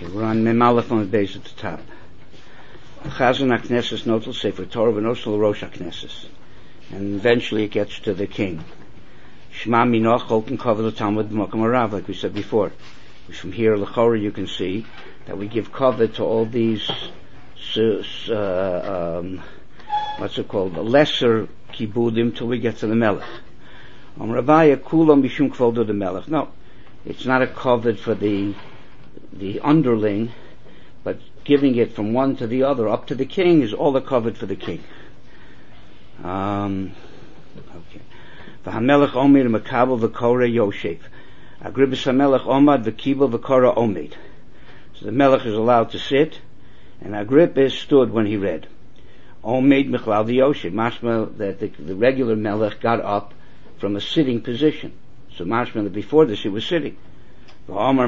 Okay, we're on Memalef on the base at the top. Chazan HaKnesses Notel Sefer Torah V'Nosel Rosh HaKnesses. And eventually it gets to the king. Shema Minoch Holken Cover the Talmud B'Mokum Harav, like we said before. From here, L'chora, you can see that we give cover to all these, what's it called, the lesser kibudim till we get to the Melech. Rabbiya Kulam Bishum Kvodo the Melech. No, it's not a covet for the underling, but giving it from one to the other up to the king is all a covet for the king. Okay. V'hamelech Omer Mekabel V'Korah Yosef. Agribus HaMelech Omad V'Kibel V'Korah Omed. So the Melech is allowed to sit, and Agrippas stood when he read. Omed Mechlal V'Yosef. Mashma that the regular Melech got up from a sitting position. So mashma that before this he was sitting. And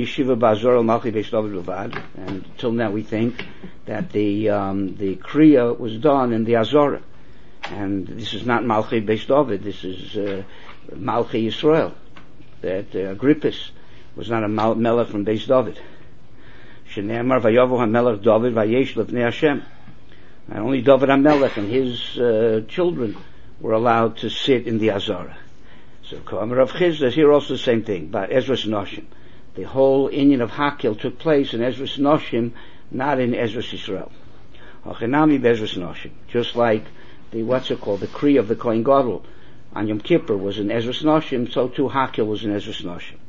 until now we think that the Kriya was done in the Azorah. And this is not Malchi Beis David, this is Malchi Yisrael. That Agrippas was not a Melech from Beis David. Shene'emar Vayovu HaMelech David Vayesh Lefnei Hashem. And only David HaMelech and his children were allowed to sit in the Azorah. So Rav Chizda is here also the same thing, but Ezras Noshim. The whole inyan of Hakil took place in Ezras Noshim, not in Ezras Yisrael. Hachinami Bezras Noshim. Just like the the Kriya of the Kohen Gadol on Yom Kippur was in Ezras Noshim, so too Hakil was in Ezras Noshim.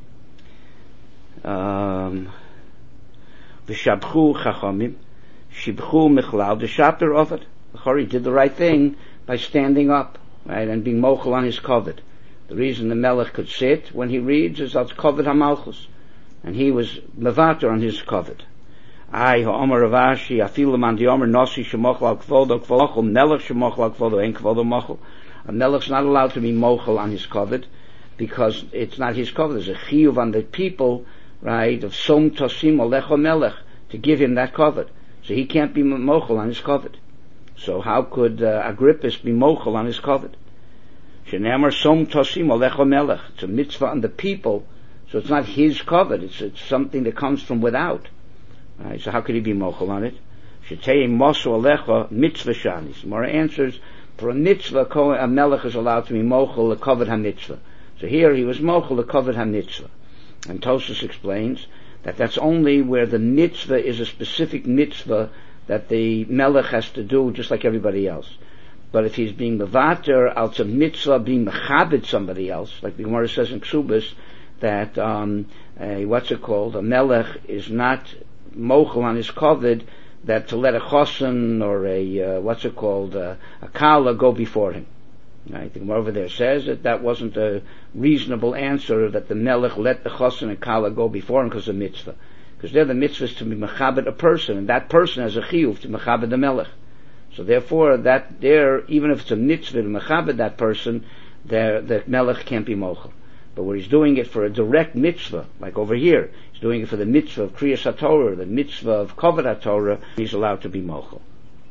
V'shabchu Chachamim, Shibchu Mechlal, the Shaper of it. The Chori did the right thing by standing up, right, and being mochel on his covet. The reason the Melech could sit when he reads is that's covet HaMalchus. And he was mevater on his covet. Ay ha'omer Ravashi afilu man di'omer nosi shemochel al kvodo kvodo Melech shemochel al kvodo ein kvodo mochel. A Melech's not allowed to be mochel on his covet because it's not his covet. There's a chiyuv on the people, right, of som tosim olecho Melech to give him that covet. So he can't be mochel on his covet. So how could Agrippas be mochel on his covet? Shene'emar som tosim olecho Melech. It's a mitzvah on the people. So it's not his covet, it's something that comes from without. Right, so how could he be mochel on it? Shetei mosu alecha mitzvah shanis. Mara answers, for a mitzvah, a melech is allowed to be mochel, a covet ha-mitzvah. So here he was mochel, a covet ha-mitzvah. And Tosfos explains that that's only where the mitzvah is a specific mitzvah that the melech has to do just like everybody else. But if he's being mevater, out of mitzvah being mechabed somebody else, like the Gemara says in Ksubas, that a melech is not mochel on his kovid, that to let a chosin or a kala go before him. Right? The Gemara over there says that wasn't a reasonable answer, that the melech let the chosin and kala go before him because of mitzvah. Because they're the mitzvahs to be mechabed a person, and that person has a chiyuv to mechabed the melech. So therefore, that there, even if it's a mitzvah to mechabed that person, the melech can't be mochel. But where he's doing it for a direct mitzvah, like over here, he's doing it for the mitzvah of Kriyas HaTorah, the mitzvah of Kovod HaTorah, he's allowed to be mochel.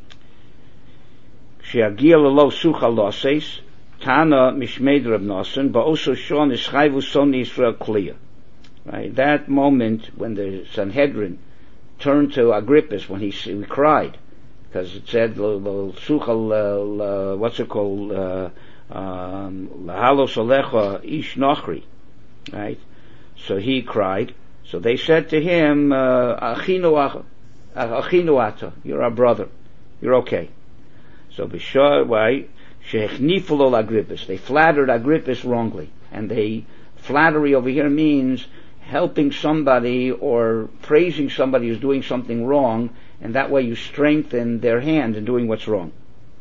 She'agia lelo sucha loses, Tana mishmeid Reb Nosson, ba'oso shon ischayvu son Yisrael kliya. Right, that moment when the Sanhedrin turned to Agrippas, when he cried, because it said, Lahalos alecha ish nochri, right? So he cried. So they said to him, Achinu ata, you're our brother, you're okay. So b'shar, why? Shechnifu lo Agrippas. They flattered Agrippas wrongly, and flattery over here means helping somebody or praising somebody who's doing something wrong, and that way you strengthen their hand in doing what's wrong.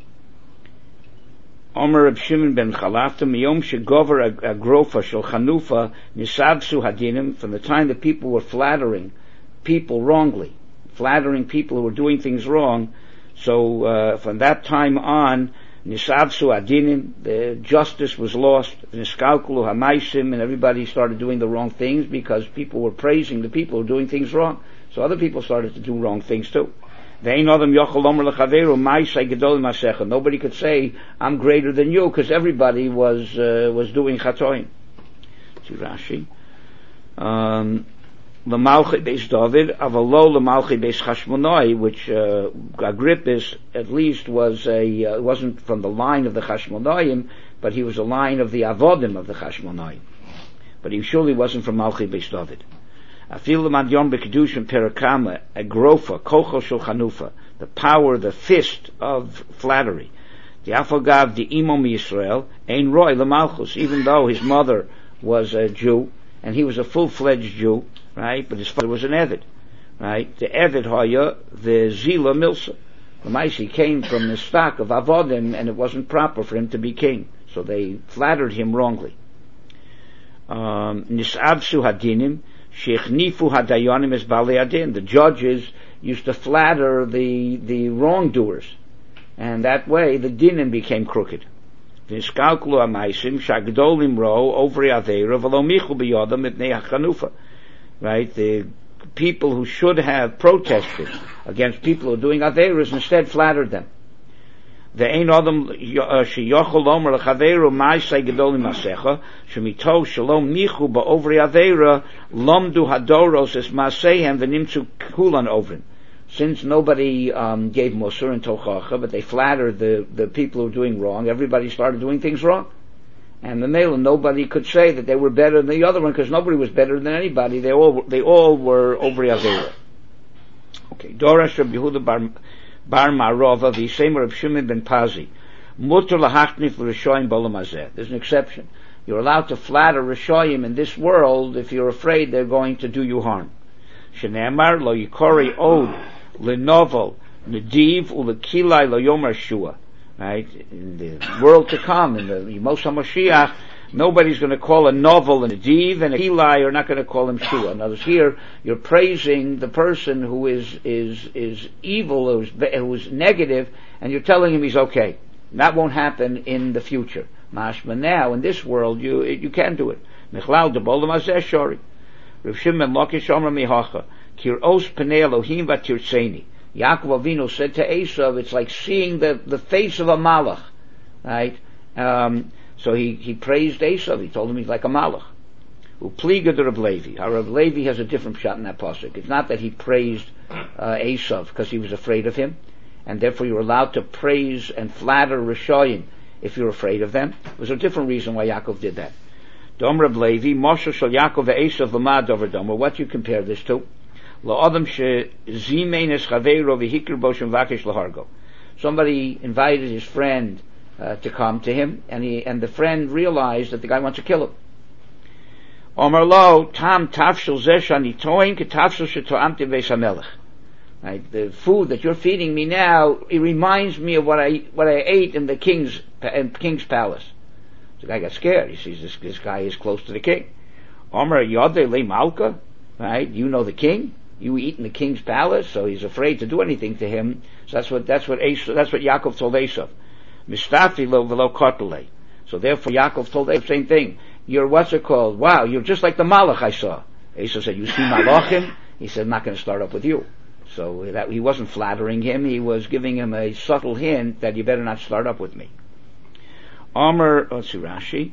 Omer Reb Shimon ben Chalafta miyom shegover agrofa shel chanufa nisavsu hadinim. From the time that people were flattering people wrongly, flattering people who were doing things wrong, so from that time on, nisavsu hadinim, the justice was lost. Niskalkulu hamaisim, and everybody started doing the wrong things because people were praising the people who were doing things wrong. So other people started to do wrong things too. Nobody could say, I'm greater than you, because everybody was doing chatoim. See Rashi. L'malchi Beis David, avalo l'malchi Beis Chashmonai, which Agrippus at least was wasn't from the line of the Chashmonaim, but he was a line of the Avodim of the Chashmonaim. But he surely wasn't from Malchi Beis David. Afil l'madyon b'kedushim perakama, agrofa, kocho shel chanufa, the power, the fist of flattery. The afagav the imam Yisrael, ein roy l'malchus, even though his mother was a Jew, and he was a full-fledged Jew, right, but his father was an Eved, right, the Eved haya, the Zila Milsa. The Maisi came from the stock of Avodim, and it wasn't proper for him to be king, so they flattered him wrongly. Nisabsu hadinim, sheichnifu hadayonim es balei adin. The judges used to flatter the wrongdoers, and that way the dinim became crooked. Niskalklu amaisim shagdolim ro ovri aveira v'lo michu b'yodam mipnei hachanufa. Right, the people who should have protested against people who are doing aveiras instead flattered them. The ein adam sheyochol omer lechaveru ma'aseh gedolim masecha shemito shalom michu ba'ovri aveira lomdu hadoros es ma'asehem v'nimtzu kulan ovrim. Since nobody gave musar and tochacha, but they flattered the people who were doing wrong, everybody started doing things wrong. And the male, nobody could say that they were better than the other one, because nobody was better than anybody. They all were ovri avera. Okay, Dorash Rabbi Yehuda bar Marova v'Yisemer of Shimon ben Pazi. Mutter lahachnif l'rishoyim b'olam hazeh. There's an exception. You're allowed to flatter rishoyim in this world if you're afraid they're going to do you harm. Shene'emar lo yikori od l'novel nediv u'lekilai lo yomer shua. Right? In the world to come, in the Yemos HaMashiach, nobody's going to call a novel and a div and a kilai, you're not going to call him shua. In other words, here, you're praising the person who is evil, who's negative, and you're telling him he's okay. And that won't happen in the future. Mashma, now, in this world, you can do it. Michlal de bolam hazeh shori. Rav Shimon Lakish Omer mihacha. Kir os pnei Elohim v'tirtzeni. Yaakov Avinu said to Esav, it's like seeing the face of a malach, right? So he praised Esav. He told him he's like a malach. Upliga de Rav Levi. Rav Levi has a different shot in that pasuk. It's not that he praised Esav because he was afraid of him, and therefore you're allowed to praise and flatter Rishoyim if you're afraid of them. There's a different reason why Yaakov did that. Dom Rav Levi, Moshe shel Yaakov ve'Esav l'mad over Dom. What do you compare this to? Somebody invited his friend to come to him, and the friend realized that the guy wants to kill him. Right, the food that you're feeding me now, it reminds me of what I ate in the king's palace. The guy got scared. He sees this guy is close to the king. Omer Yodeh Le Malka, right? You know the king. You eat in the king's palace, so he's afraid to do anything to him. So that's what Yaakov told Esav. Mistafi lo velo kotele. So therefore Yaakov told Esav the same thing. You're what's it called? Wow, you're just like the malach I saw. Esav said, you see malachim? He said, I'm not going to start up with you. So that he wasn't flattering him, he was giving him a subtle hint that you better not start up with me. Omer, let's see, Rashi.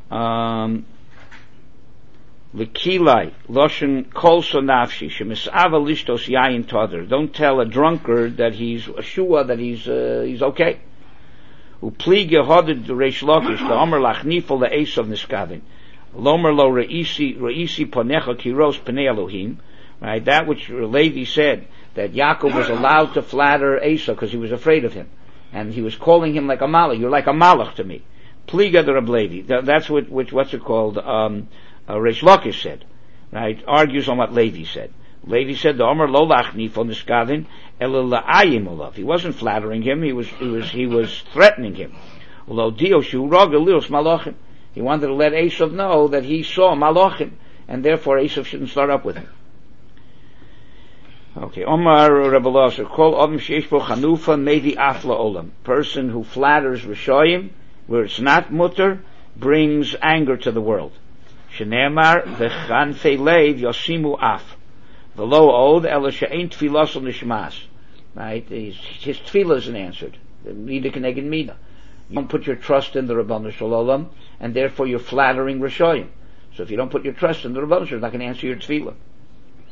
L'kilai loshen kol sonafshi shemisava lishtos yayin toder. Don't tell a drunkard that he's a shua, that he's okay. Upli gehoded reish lakish the omer lachnifol le'esav niskavin lomer lo reisi ponecha kiros pnei Elohim. Right, that which Levi said that Yaakov was allowed to flatter Esau because he was afraid of him, and he was calling him like a malach. You're like a malach to me. Pliga de Reb Levi. That's what's it called? Reish Lakish said, right? Argues on what Levi said. Levi said, "The Omer lo lachni for niskavin ela la'ayim olav." He wasn't flattering him. He was threatening him. Lo dio shu roga lios malachim. He wanted to let Esav know that he saw malachim, and therefore Esav shouldn't start up with him. Okay, Omar Rebbe Loser, call Adam Sheish Bo Chanufa Mevi Afla Olam. Person who flatters Rishoyim, where it's not mutter, brings anger to the world. Shenemar V'chanfei Leiv Yosimu Af. V'lo Od Ela She'ein Tfilas Ol Nishmas. Right? His tefillah isn't answered. The Mida Keneged Mida. You don't put your trust in the Rabbanu Shalom, and therefore you're flattering Rishoyim. So if you don't put your trust in the Rabbanu Shalom, it's not going to answer your tefillah.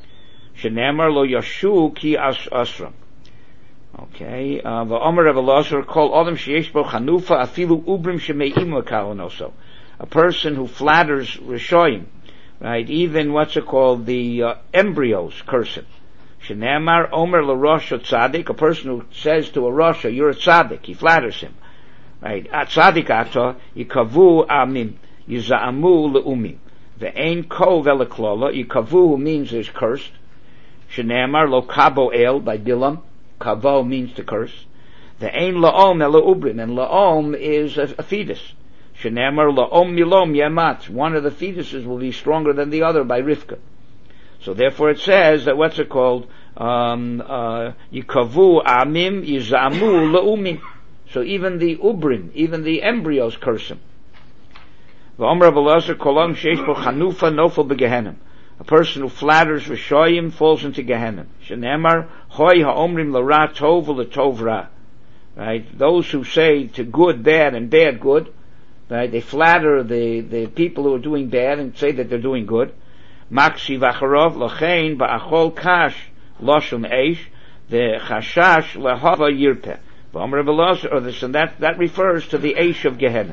Shenemar lo yashu ki asram. Okay, v'omer Rav Elazar kol adam sheyesh bo chanufa afilu ubrim shemeim l'kalonoso. A person who flatters rishoyim, right? Even what's it called, the embryos curse him. Shenemar omer l'rosh tzaddik. A person who says to a rasha, "You're a tzaddik," he flatters him, right? At tzaddik ato yikavu amim yizaamu leumim. Ve'ein ko veleklola. Yikavu means is cursed. Shenemar lo kabo el by Bilam. Kavo means to curse. The ein laom ela ubrim, and laom is a fetus. Shenemar laom milom yemat. One of the fetuses will be stronger than the other by Rivka. So therefore it says that what's it called? Yikavu amim yizamu laumim. So even the ubrim, even the embryos curse him. V'omer Rav Elazar kolam sheish bo chanufa nofel begehenim. A person who flatters Rishoyim falls into Gehenna. Shenemar, Hoy ha'omrim l'ra tov u'letov ra. Right? Those who say to good bad and bad good, right? They flatter the people who are doing bad and say that they're doing good. Maksi v'acharov l'chein ba'achol kash loshon eish the chashash lehava yirpeh. V'omer Rav Elazar, or this and that refers to the eish of Gehenna.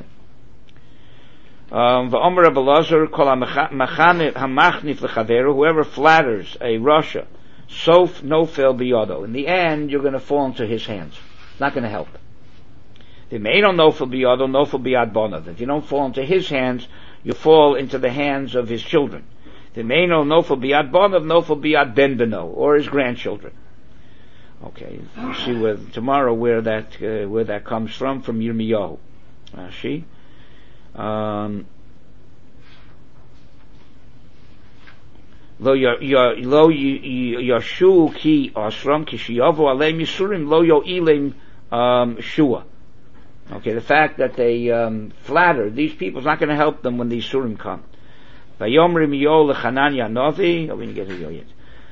V'omer Rav Elazar kol hamachnif lechaveru, whoever flatters a rasha, sof nofel biyado. In the end, you're going to fall into his hands. It's not going to help. The meino nofel biyado, nofel biyad bonav. If you don't fall into his hands, you fall into the hands of his children. The meino nofel biyad bonav, nofel biyad ben beno, or his grandchildren. Okay, we'll see tomorrow where that comes from Yirmiyahu. See. Lo yashu ki asram ki shiyavu aleim yisurim lo yo'ilim shua. Okay, the fact that they flatter these people is not going to help them when these surim come. Vayomrim yo lechananya novi. We didn't get to yo yet.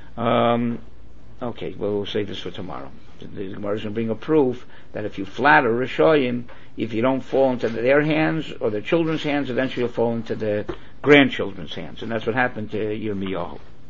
Okay, well, we'll save this for tomorrow. The Gemara is going to bring a proof that if you flatter Rishoyim, if you don't fall into their hands or their children's hands, eventually you'll fall into their grandchildren's hands. And that's what happened to Yirmiyahu.